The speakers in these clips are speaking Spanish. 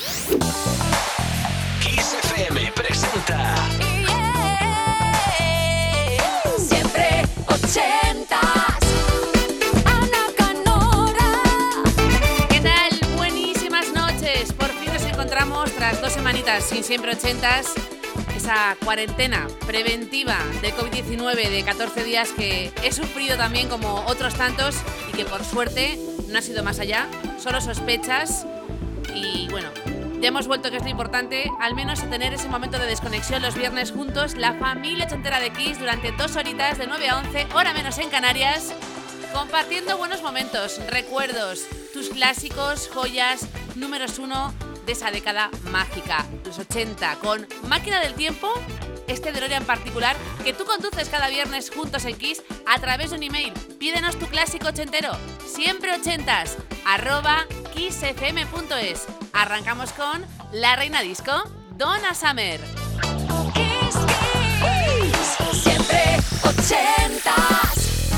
Kiss FM presenta Siempre ochentas. Ana Canora. ¿Qué tal? Buenísimas noches. Por fin nos encontramos tras 2 semanitas sin Siempre ochentas. Esa cuarentena preventiva de COVID-19 de 14 días que he sufrido también como otros tantos y que por suerte no ha sido más allá, solo sospechas y bueno, ya hemos vuelto, que es lo importante, al menos a tener ese momento de desconexión los viernes juntos, la familia ochentera de Kiss durante 2 horitas de 9 a 11, hora menos en Canarias, compartiendo buenos momentos, recuerdos, tus clásicos, joyas, números 1 de esa década mágica, los 80, con Máquina del Tiempo, este DeLorean en particular, que tú conduces cada viernes juntos en Kiss a través de un email. Pídenos tu clásico ochentero, siempre ochentas, @kissfm.es. Arrancamos con la reina disco, Donna Summer. Kiss, Kiss. Siempre ochentas.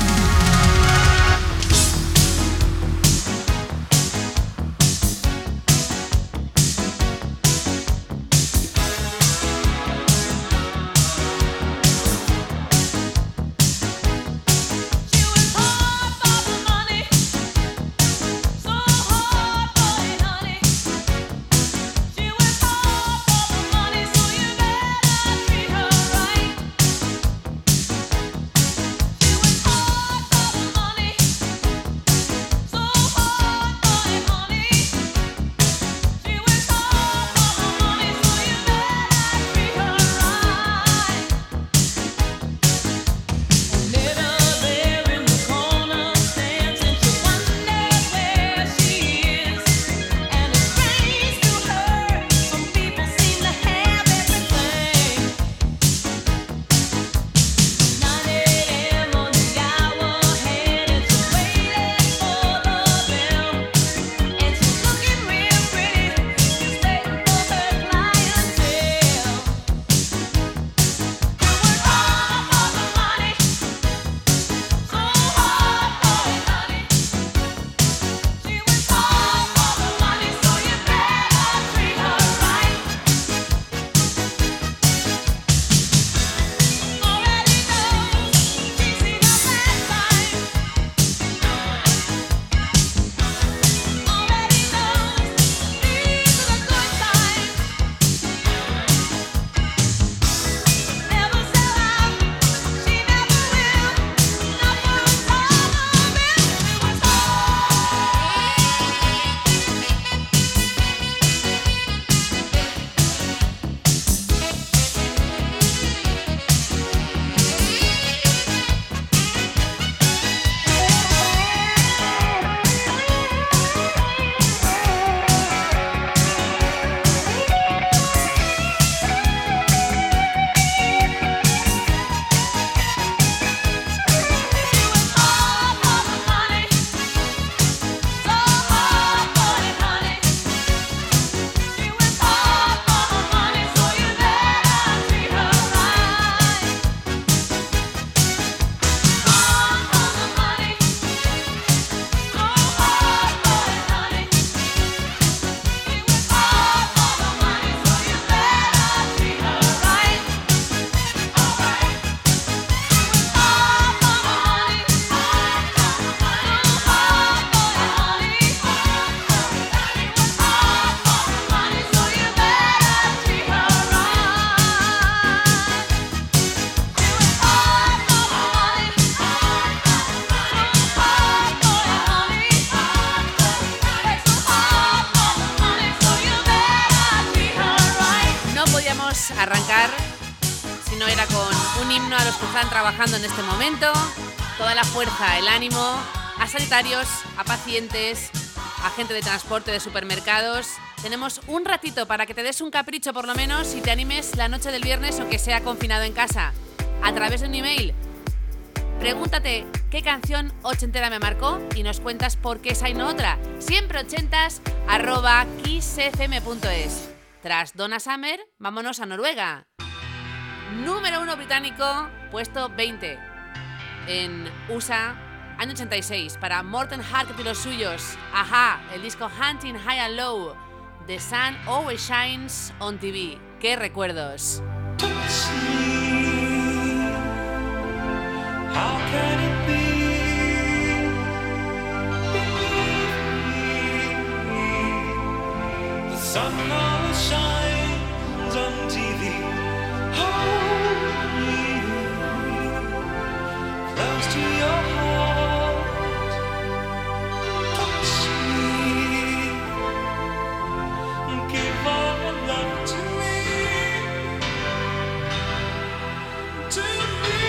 Arrancar, si no era con un himno a los que están trabajando en este momento, toda la fuerza, el ánimo, a sanitarios, a pacientes, a gente de transporte, de supermercados. Tenemos un ratito para que te des un capricho por lo menos y te animes la noche del viernes o que sea confinado en casa. A través de un email, pregúntate qué canción ochentera me marcó y nos cuentas por qué esa y no otra. Siempre ochentas @kissfm.es. Tras Donna Summer, vámonos a Noruega. Número 1 británico, puesto 20. En USA, año 86, para Morten Harket y los suyos. Ajá, el disco Hunting High and Low. The Sun Always Shines on TV. ¡Qué recuerdos! How can it be? The sun always shines on TV. Hold me close to your heart. Touch me. Give all your love to me. To me.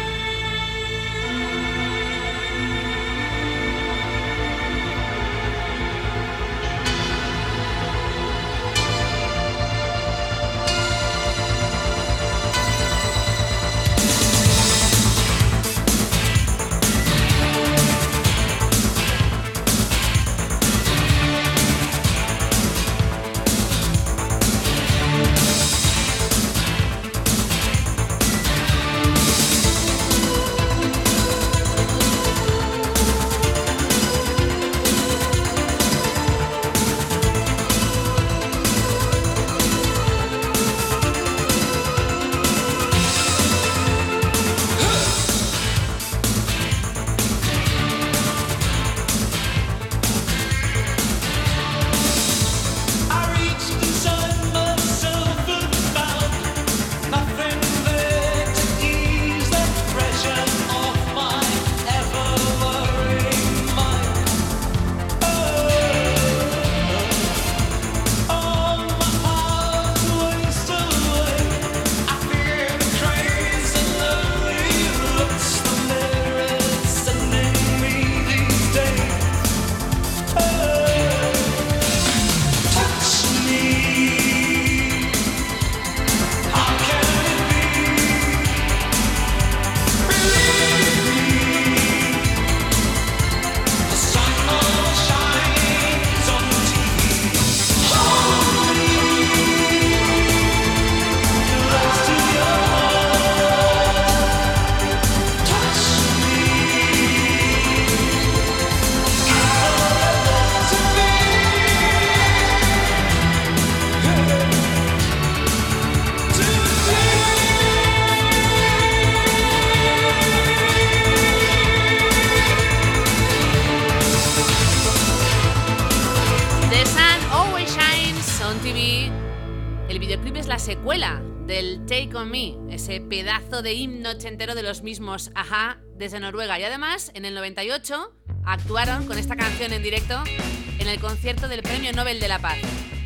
Secuela del Take On Me, ese pedazo de himno ochentero de los mismos A-ha desde Noruega. Y además, en el 98, actuaron con esta canción en directo en el concierto del Premio Nobel de la Paz.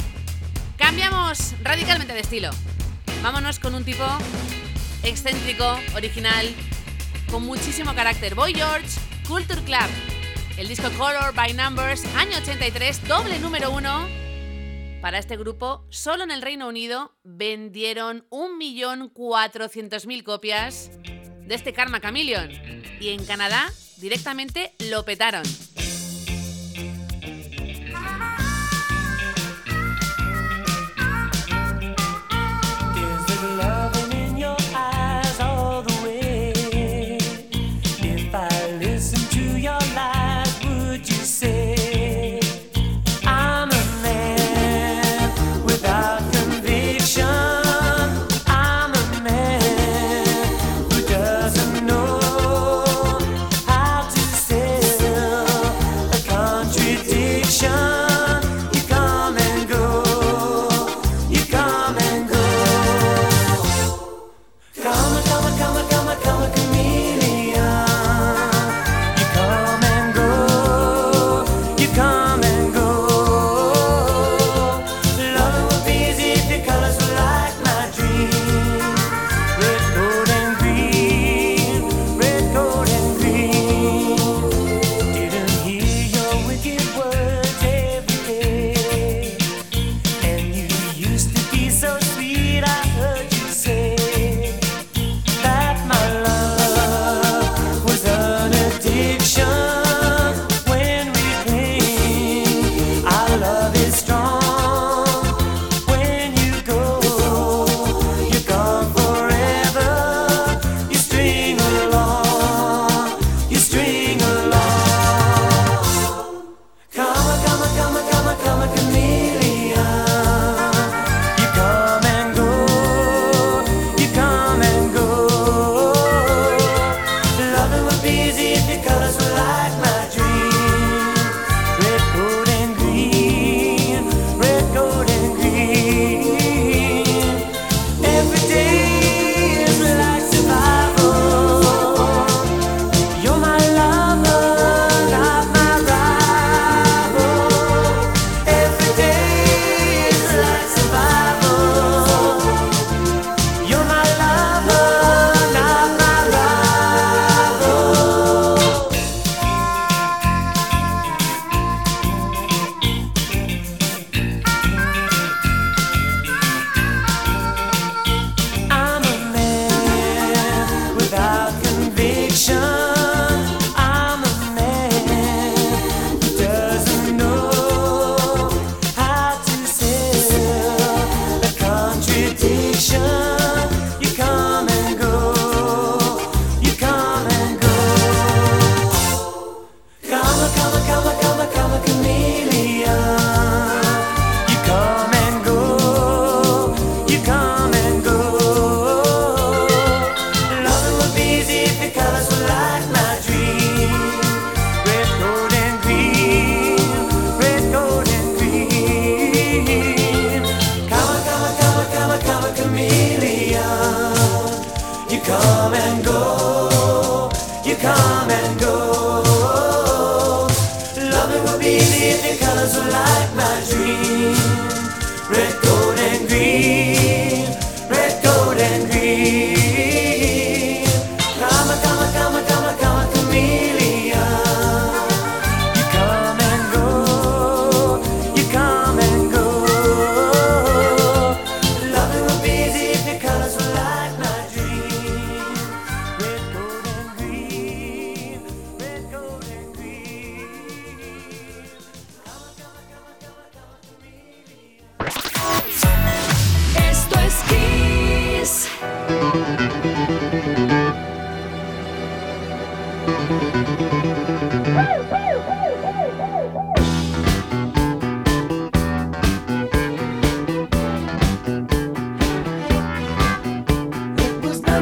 Cambiamos radicalmente de estilo. Vámonos con un tipo excéntrico, original, con muchísimo carácter. Boy George, Culture Club. El disco Color by Numbers, año 83, doble número 1. Para este grupo, solo en el Reino Unido vendieron 1.400.000 copias de este Karma Chameleon. Y en Canadá directamente lo petaron. How to say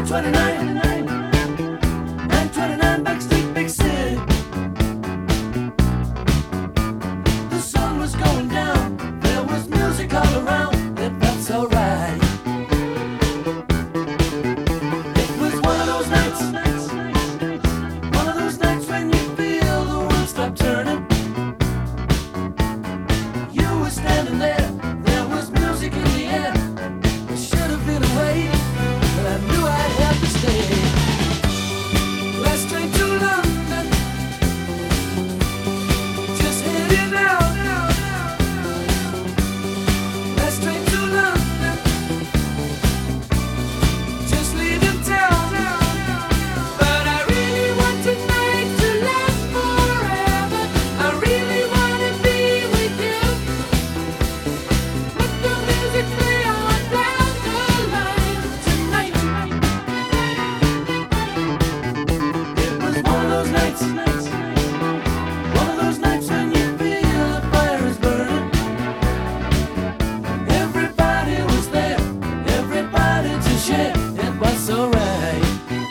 929 Backstreet, Big City. The sun was going down, there was music all around, it felt so right. It was one of those nights when you feel the world stop turning. You were standing there was music in the air. I should have been away, but I knew I'd have to stay. Last train to London, just heading out. Last train to London, just leaving town. But I really want tonight to last forever. I really want to be with you. Let the music play on down the line tonight. It was one of those nights when you feel the fire is burning. Everybody was there, everybody to share. It was so right.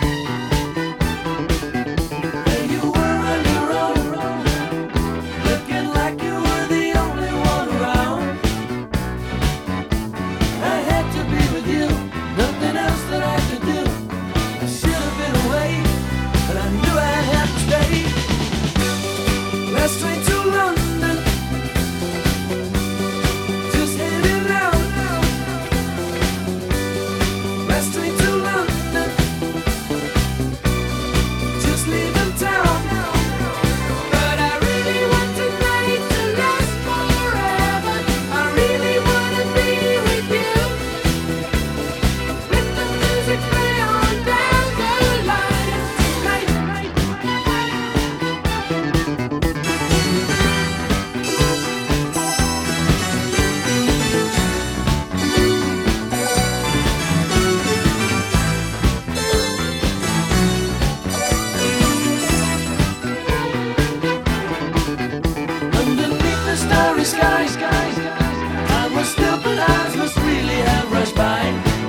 There you were on your own, looking like you were the only one around. I had to be with you, nothing else that I could do. I should have been away, but I knew I'd have to stay. Last train to London, just heading out. Last train to London, just leaving town. But I really want tonight to last forever. I really want to be with you. Let the music play on down the line tonight. Underneath the starry sky, time was still, but eyes must really have rushed by.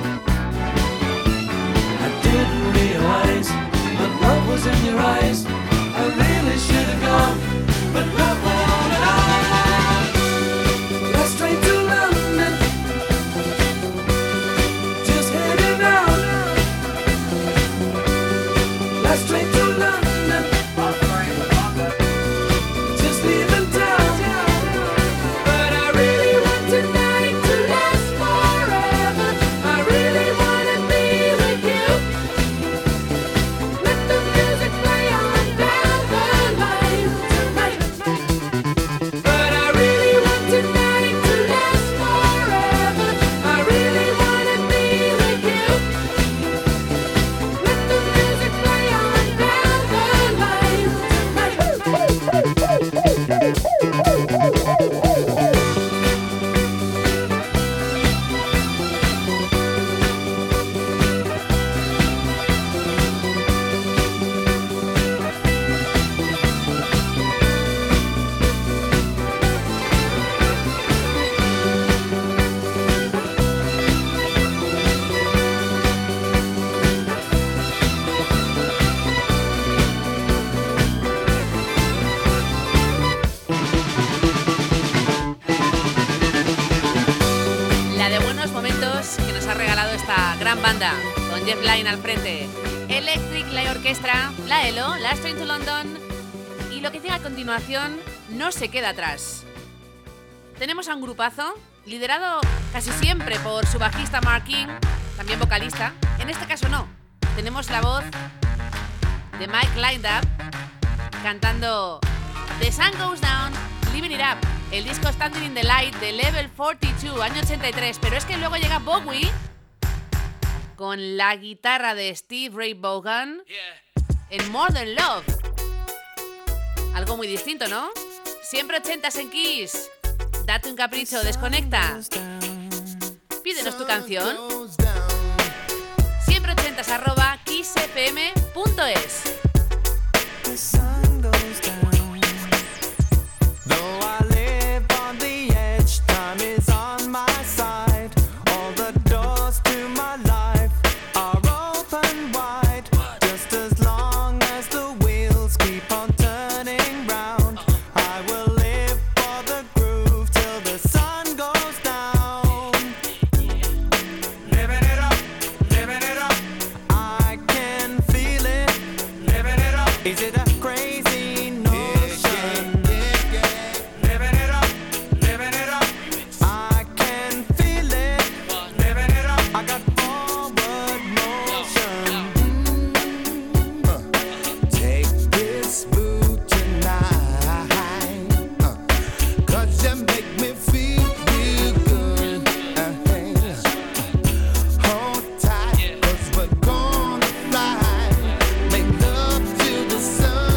I didn't realize, but love was in your eyes. I really should have gone, but love won't at all. Last train to London, just heading out. Last train to London, just leaving town. But I really want tonight to last forever. I really want to be with you. Let the music play on down the line tonight. But I really want tonight to last forever. I really want to be with you. Let the music play on down the line La de buenos momentos que nos ha regalado esta gran banda, con Jeff Lynne al frente. Electric Light Orchestra, la ELO, Last Train to London. Y lo que llega a continuación no se queda atrás. Tenemos a un grupazo, liderado casi siempre por su bajista Mark King, también vocalista. En este caso no, tenemos la voz de Mike Lindup cantando The Sun Goes Down, Living It Up, el disco Standing in the Light de Level 42, año 83. Pero es que luego llega Bowie con la guitarra de Steve Ray Vaughan en More Than Love. Algo muy distinto, ¿no? Siempre 80s en Kiss. Date un capricho, desconecta. Pídenos tu canción. Siempre 80s @kissfm.es. The sun goes down. Though I live on the edge, time is on my side. All the doors to my life are open Is it a crazy notion? Living it up, living it up. I can feel it, living it up. I got forward motion. Take this boot tonight, 'cause you make me feel real good. Hold tight, 'cause we're gonna fly. Make love till the sun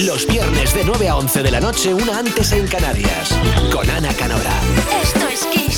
Los viernes de 9 a 11 de la noche, una antes en Canarias. Con Ana Canora. Esto es Kiss.